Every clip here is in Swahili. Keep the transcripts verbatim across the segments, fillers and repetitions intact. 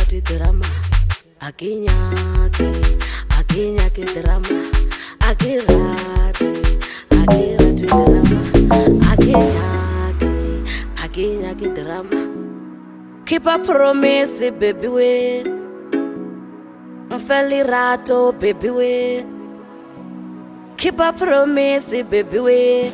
ti drama akinyake akinyake drama akirate akirate drama akinyake akinyake drama. Keep a promise baby we mfeli rato baby we. Keep a promise baby we.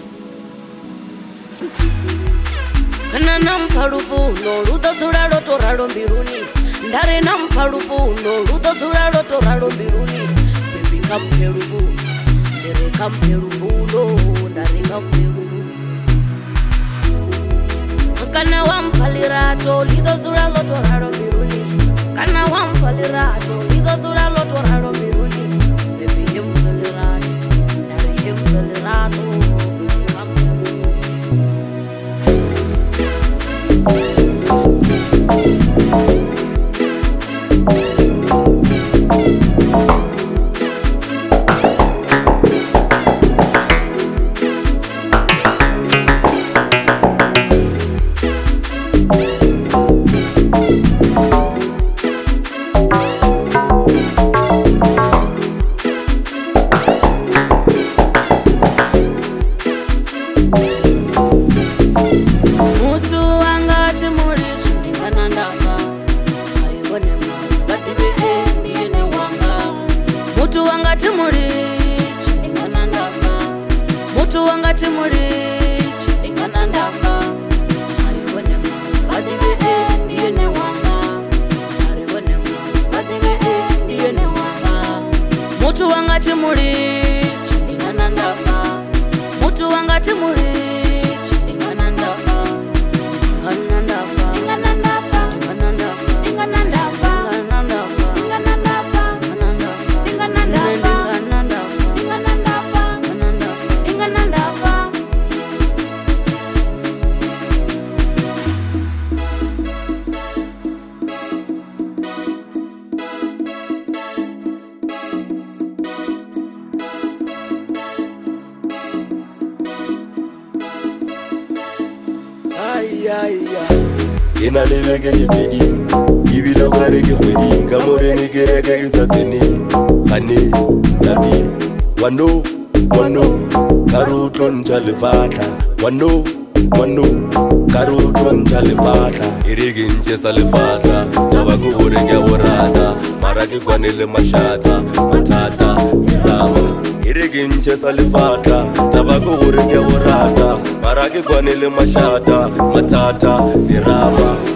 Kana nampalufuno ludo zuralo toralo mbiruni. Ndare nampalufuno ludo zuralo toralo mbiruni. Baby kampelufuno ndare kampelufuno ndare kampelufuno. Kana wampalirato lido zuralo toralo mbiruni. Kana wampalirato lido zuralo toralo mbiruni. Baby yemfalirato ndare yemfalirato. Mutu wanga timuri chingana ndafa. Mutu wanga timuri chingana ndafa. Ngana ndafa. Ngana ndafa. Ngana ndafa. Ngana ndafa. Ngana ndafa. Ngana ndafa. Ngana ndafa. Ngana ndafa. Ngana ndafa. Ngana ndafa. Ngana ndafa. Ina leveke jibidi Ibilo kare kifwedi Kamore ni kireke isatini Kani, nabi Wano, wano Karuton chalifata Wano, wano Karuton chalifata Irigi nche salifata Tabaku urenge warata Maraki kwanile mashata Matata, irama Irigi nche salifata Tabaku urenge warata Maraki kwanile mashata Matata, irama